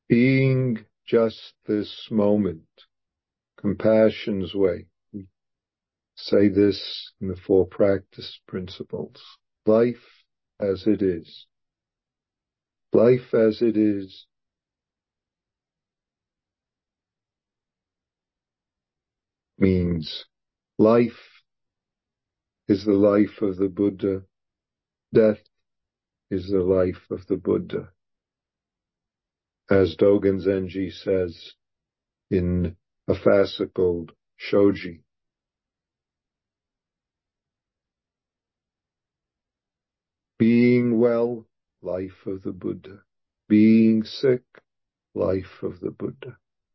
being just this moment, compassion's way. We say this in the four practice principles. Life as it is. Life as it is means life is the life of the Buddha. Death is the life of the Buddha. As Dogen Zenji says in a fascicle Shoji. Being well, life of the Buddha. Being sick, life of the Buddha.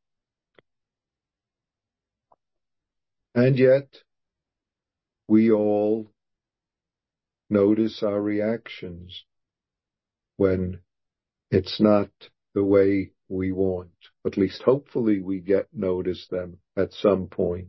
And yet, we all notice our reactions when it's not the way we want. At least hopefully we notice them at some point.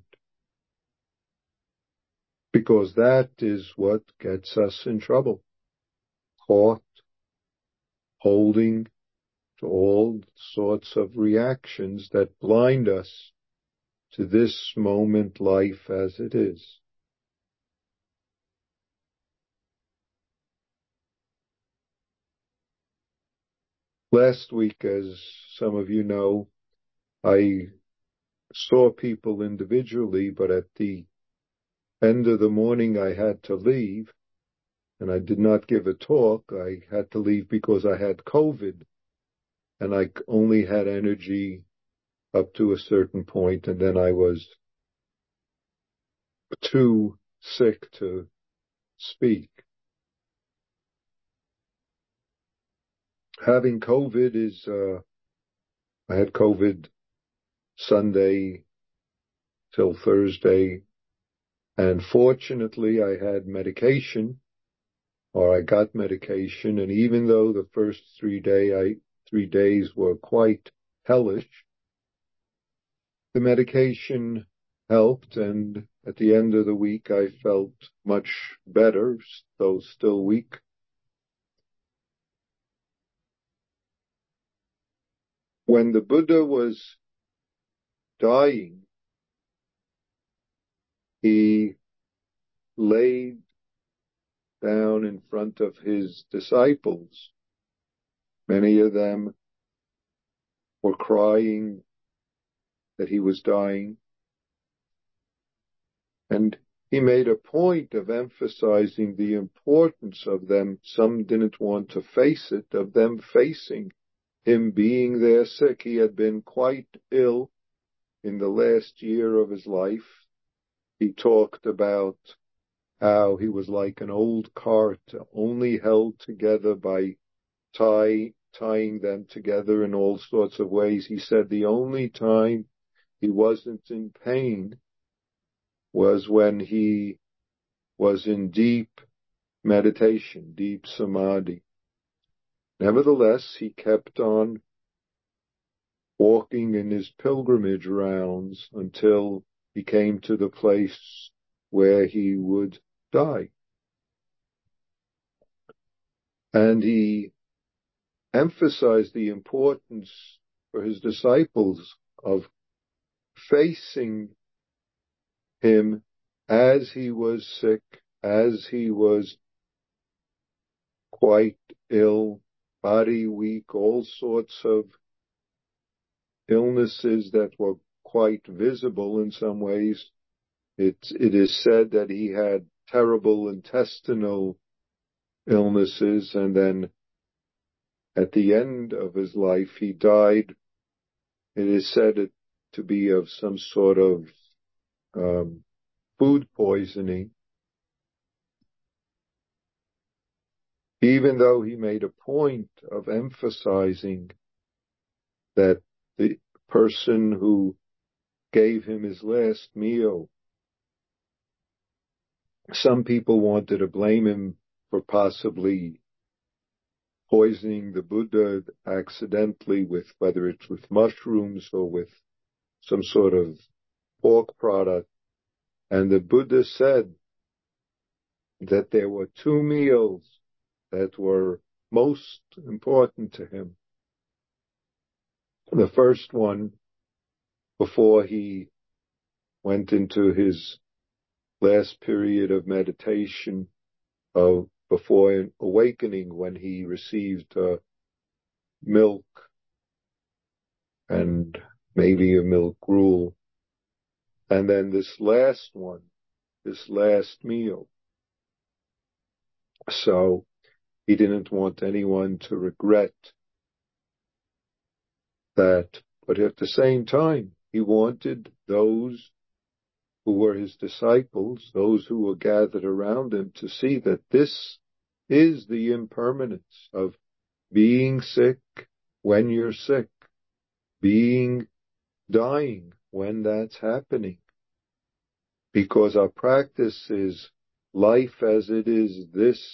Because that is what gets us in trouble. Caught, holding to all sorts of reactions that blind us to this moment life as it is. Last week, as some of you know, I saw people individually, but at the end of the morning I had to leave, and I did not give a talk. I had to leave because I had COVID, and I only had energy up to a certain point, and then I was too sick to speak. Having COVID is, I had COVID Sunday till Thursday, and fortunately I had medication, or I got medication, and even though the first 3 days were quite hellish, the medication helped, and at the end of the week I felt much better, though still weak. When the Buddha was dying, he laid down in front of his disciples. Many of them were crying that he was dying. And he made a point of emphasizing the importance of them. Some didn't want to face it, of them facing him being there sick. He had been quite ill in the last year of his life. He talked about how he was like an old cart, only held together by tying them together in all sorts of ways. He said the only time he wasn't in pain was when he was in deep meditation, deep samadhi. Nevertheless, he kept on walking in his pilgrimage rounds until he came to the place where he would die. And he emphasized the importance for his disciples of facing him as he was sick, as he was quite ill, body weak, all sorts of illnesses that were quite visible in some ways. It is said that he had terrible intestinal illnesses, and then at the end of his life he died. It is said to be of some sort of food poisoning. Even though he made a point of emphasizing that the person who gave him his last meal, some people wanted to blame him for possibly poisoning the Buddha accidentally with, whether it's with mushrooms or with some sort of pork product. And the Buddha said that there were 2 meals that were most important to him. The first one, before he went into his last period of meditation, before awakening, when he received milk and maybe a milk gruel. And then this last one, this last meal. So he didn't want anyone to regret that. But at the same time, he wanted those who were his disciples, those who were gathered around him, to see that this is the impermanence of being sick when you're sick, dying when that's happening. Because our practice is life as it is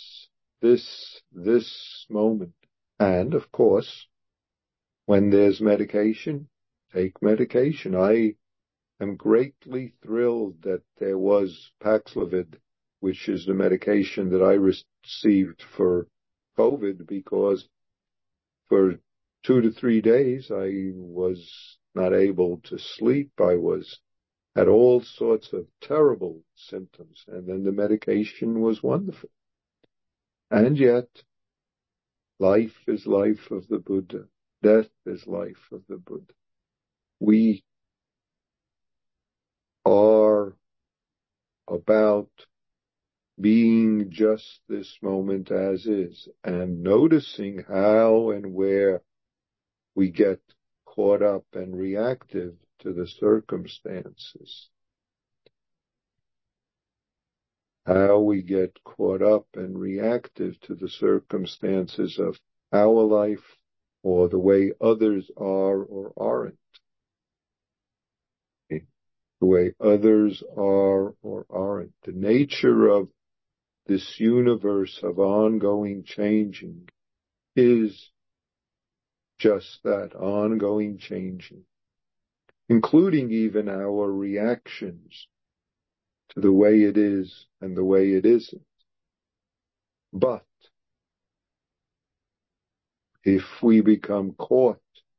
this moment. And of course, when there's medication, take medication. I am greatly thrilled that there was Paxlovid, which is the medication that I received for COVID, because for 2 to 3 days I was not able to sleep. I had all sorts of terrible symptoms, and then the medication was wonderful. And yet, life is life of the Buddha. Death is life of the Buddha. We are about being just this moment as is, and noticing how and where we get caught up and reactive to the circumstances. How we get caught up and reactive to the circumstances of our life, or the way others are or aren't. The way others are or aren't. The nature of this universe of ongoing changing is just that, ongoing changing, including even our reactions to the way it is and the way it isn't. But if we become caught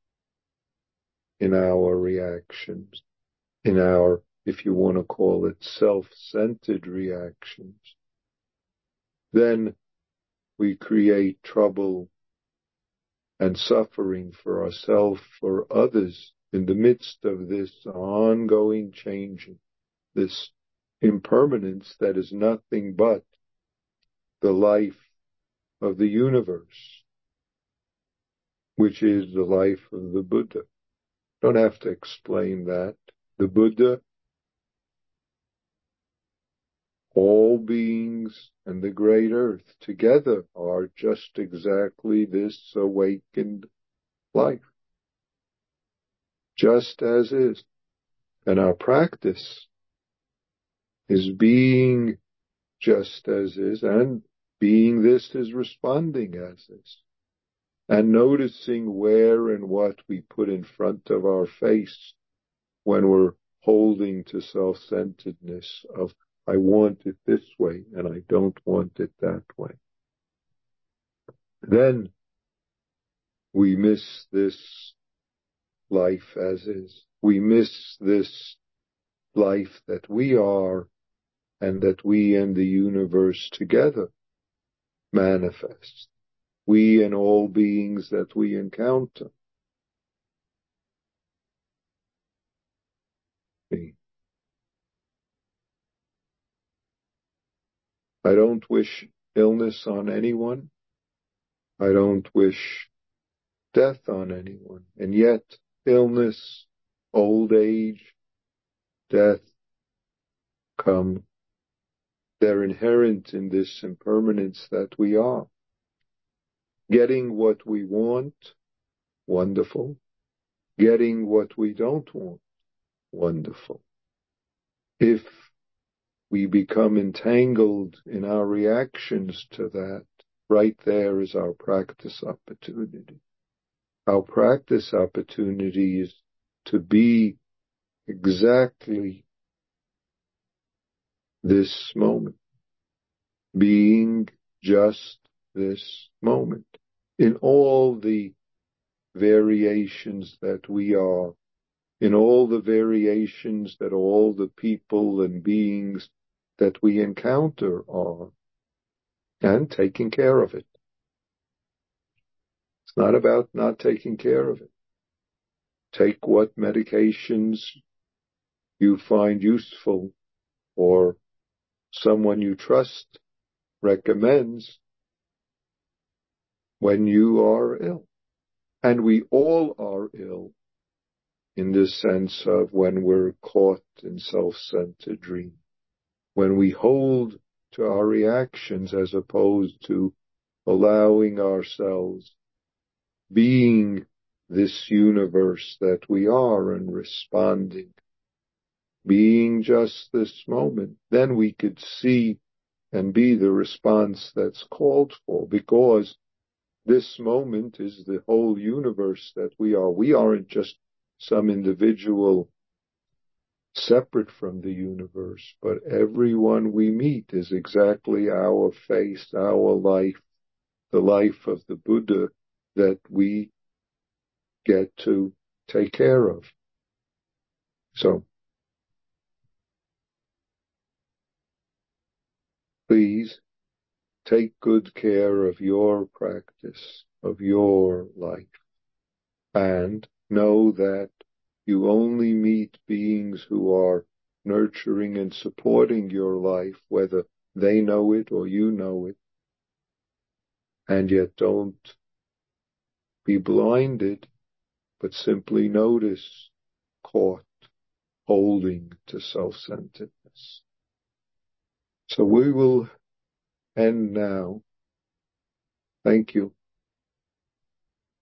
in our reactions, in our, if you want to call it, self-centered reactions, then we create trouble and suffering for ourselves, for others, in the midst of this ongoing changing, this impermanence that is nothing but the life of the universe, which is the life of the Buddha. Don't have to explain that. The Buddha, all beings, and the great earth together are just exactly this awakened life, just as is. And our practice is being just as is, and being this is responding as is, and noticing where and what we put in front of our face when we're holding to self-centeredness of, I want it this way and I don't want it that way. Then we miss this life as is. We miss this life that we are, and that we and the universe together manifest. We and all beings that we encounter. I don't wish illness on anyone. I don't wish death on anyone. And yet, illness, old age, death come. They're inherent in this impermanence that we are. Getting what we want, wonderful. Getting what we don't want, wonderful. If we become entangled in our reactions to that, right there is our practice opportunity. Our practice opportunity is to be exactly this moment, being just this moment, in all the variations that we are, in all the variations that all the people and beings that we encounter are, and taking care of it. It's not about not taking care of it. Take what medications you find useful or someone you trust recommends when you are ill. And we all are ill in this sense of when we're caught in self-centered dream, when we hold to our reactions as opposed to allowing ourselves being this universe that we are and responding, being just this moment, then we could see and be the response that's called for, because this moment is the whole universe that we are. We aren't just some individual separate from the universe, but everyone we meet is exactly our face, our life, the life of the Buddha that we get to take care of. So, please take good care of your practice, of your life, and know that you only meet beings who are nurturing and supporting your life, whether they know it or you know it. And yet don't be blinded, but simply notice caught holding to self-centeredness. So we will end now. Thank you.